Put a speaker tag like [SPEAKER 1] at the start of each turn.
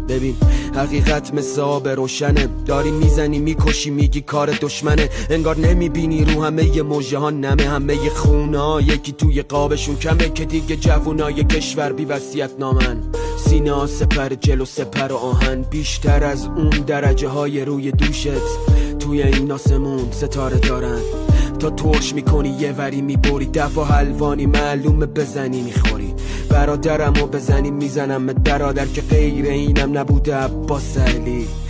[SPEAKER 1] ببین حقیقت مثل آب روشنه، داری میزنی میکشی میگی کار دشمنه. انگار نمیبینی رو همه ی موجه ها نمه، همه ی خونه ها یکی توی قابشون کمه، که دیگه جوونای کشور بی وصیت نامن. سینه ها سپر جلو سپر و آهن، بیشتر از اون درجه های روی دوشت توی این آسمون ستاره دارن. تا ترش میکنی یه وری میبری، دفع حلوانی معلومه بزنی میخوری. برادرمو بزنی میزنم برادر، که غیر اینم نبوده عباس علی.